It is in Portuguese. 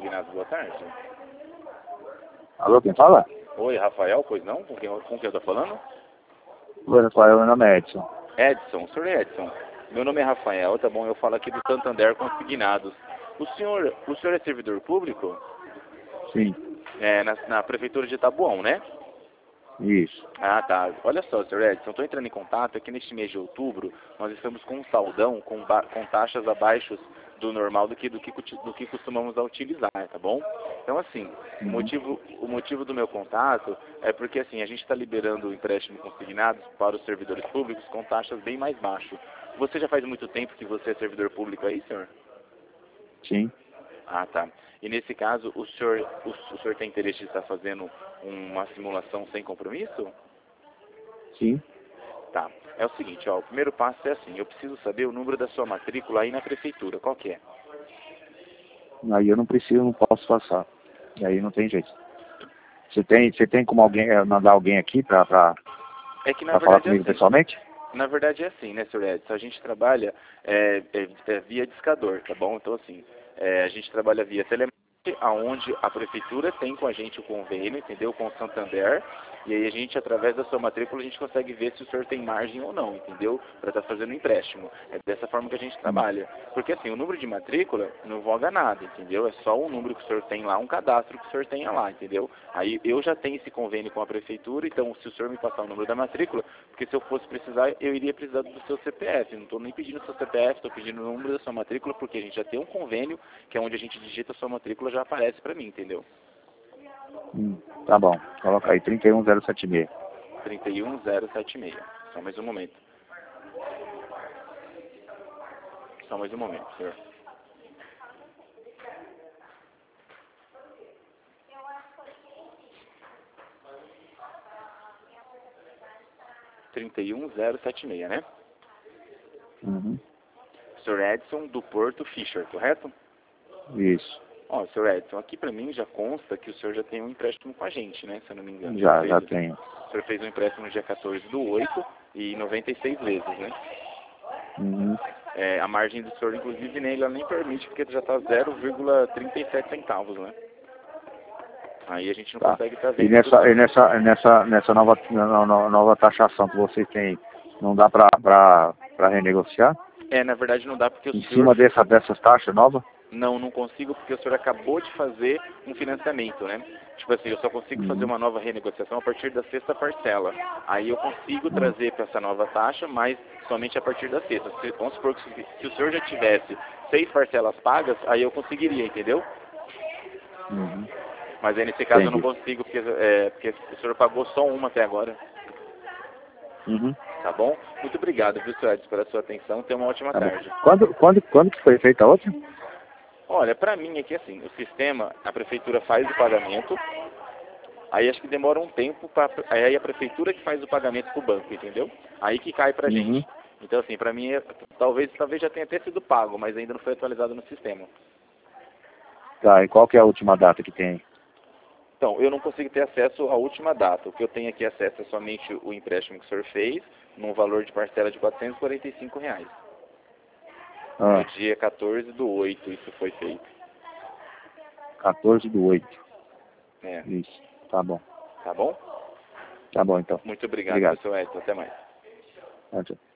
Consignados, boa tarde. Alô, quem fala? Oi, Rafael, pois não? Com quem eu tô falando? Oi, Rafael, meu nome é Edson. Edson, senhor Edson. Meu nome é Rafael, tá bom? Eu falo aqui do Santander Consignados. O senhor é servidor público? Sim, É, na prefeitura de Taboão, né? isso. Ah, tá. Olha só, senhor Edson, estou entrando em contato aqui neste mês de outubro. Nós estamos com um saldão com taxas abaixo do normal do que costumamos a utilizar, tá bom? Então, assim, o motivo do meu contato é porque, assim, a gente está liberando empréstimo consignados para os servidores públicos com taxas bem mais baixas. Você já faz muito tempo que você é servidor público aí, senhor? Sim. Ah, tá. E nesse caso, o senhor tem interesse de estar fazendo uma simulação sem compromisso? Sim. Tá. É o seguinte, ó, o primeiro passo é assim, eu preciso saber o número da sua matrícula aí na prefeitura, qual que é? Aí eu não preciso, não posso passar. E aí não tem jeito. Você tem como mandar alguém aqui pra É que na falar verdade é comigo assim. pessoalmente? Na verdade é assim, né, Sr. Edson? A gente trabalha via discador, tá bom? Então, assim, a gente trabalha via telemarketing, aonde a prefeitura tem com a gente o convênio, entendeu? Com o Santander. E aí a gente, através da sua matrícula, a gente consegue ver se o senhor tem margem ou não, entendeu? Para estar fazendo empréstimo. É dessa forma que a gente trabalha. Porque, assim, o número de matrícula não voga nada, entendeu? É só o número que o senhor tem lá, um cadastro que o senhor tenha lá, entendeu? Aí eu já tenho esse convênio com a prefeitura, então se o senhor me passar o número da matrícula, porque se eu fosse precisar, eu iria precisar do seu CPF. Não estou nem pedindo o seu CPF, estou pedindo o número da sua matrícula, porque a gente já tem um convênio, que é onde a gente digita a sua matrícula, já aparece para mim, entendeu? Tá bom. Coloca aí, 31076. 31076. Só mais um momento. Só mais um momento, senhor. Trinta e um zero sete seis, né? Sr. Edson do Porto Fischer, correto? Isso. Ó, Sr. Edson, aqui para mim já consta que o senhor já tem um empréstimo com a gente, né? Se eu não me engano. Já tenho. O senhor fez um empréstimo no dia 14/8 e 96 vezes, né? A margem do senhor, inclusive, ela nem permite, porque já está 0,37 centavos, né? Aí a gente não consegue estar vendo. E nessa nova taxação que vocês têm, não dá pra renegociar? Na verdade não dá, porque o Em senhor... cima dessas taxas novas? Não consigo, porque o senhor acabou de fazer um financiamento, né? Tipo assim, eu só consigo fazer uma nova renegociação a partir da sexta parcela. Aí eu consigo trazer para essa nova taxa, mas somente a partir da sexta. Vamos supor que se o senhor já tivesse 6 parcelas pagas, aí eu conseguiria, entendeu? Mas aí nesse caso eu não consigo, porque o senhor pagou só uma até agora. Tá bom? Muito obrigado, viu, senhor Edson, pela sua atenção. Tenha uma ótima tarde. Quando que foi feita a outra? Olha, para mim aqui assim, o sistema, a prefeitura faz o pagamento, aí acho que demora um tempo, aí a prefeitura que faz o pagamento pro banco, entendeu? Aí que cai pra gente. Então assim, para mim, talvez já tenha até sido pago, mas ainda não foi atualizado no sistema. Tá, e qual que é a última data que tem? Então, eu não consigo ter acesso à última data. O que eu tenho aqui acesso é somente o empréstimo que o senhor fez, num valor de parcela de R$ 445. No dia 14/8 isso foi feito. 14/8. É. Isso, tá bom. Tá bom? Tá bom, então. Muito obrigado, seu Edson. Até mais. Tchau.